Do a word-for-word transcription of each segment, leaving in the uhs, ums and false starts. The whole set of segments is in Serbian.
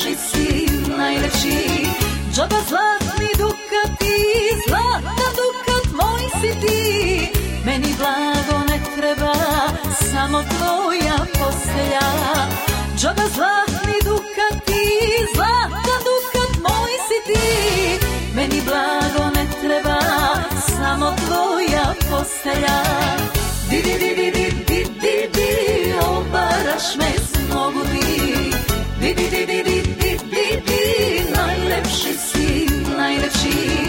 najlepši si, najlepši. Džaba zlatni dukati, zlatan dukat moj si ti. Meni blago ne treba, samo tvoja postelja. Džaba zlatni dukati, zlatan dukat moj si ti. Meni blago ne treba, samo tvoja postelja. Di di di di di di di di, obaraš me s nogu di. Di di di di di di di di, najlepši si, najlepši.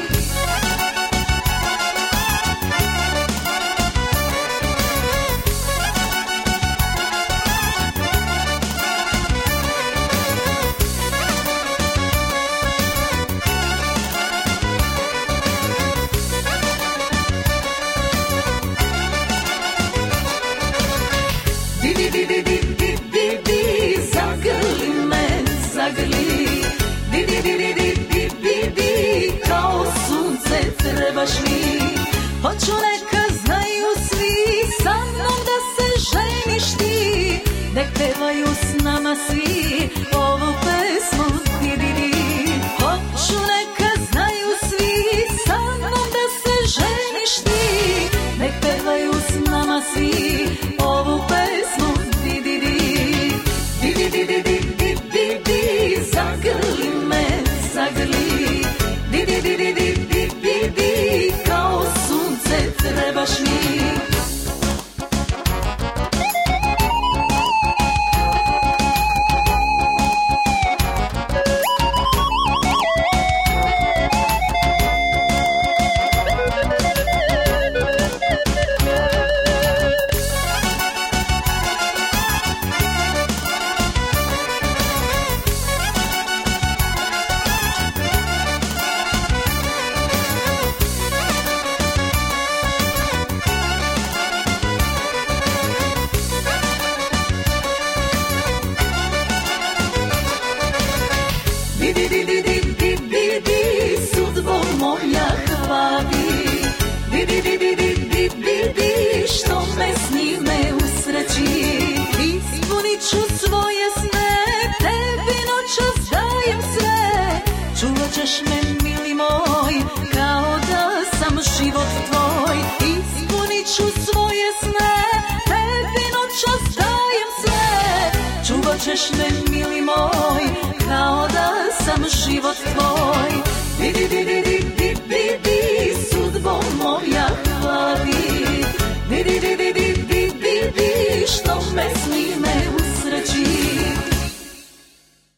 Trebaš mi, hoću neka znaju svi, sa mnom da se ženiš ti. Nek pevaju s nama svi ovu pesmu di di di. Hoću neka znaju svi, sa mnom da se ženiš ti. Nek pevaju s nama svi ovu pesmu di di di. Di di di di di di di di, zagrli me, zagrli. Di di di di di di di di, kao sunce trebaš mi. Čuvaćeš me, mili moj, kao da sam život tvoj. Di di di di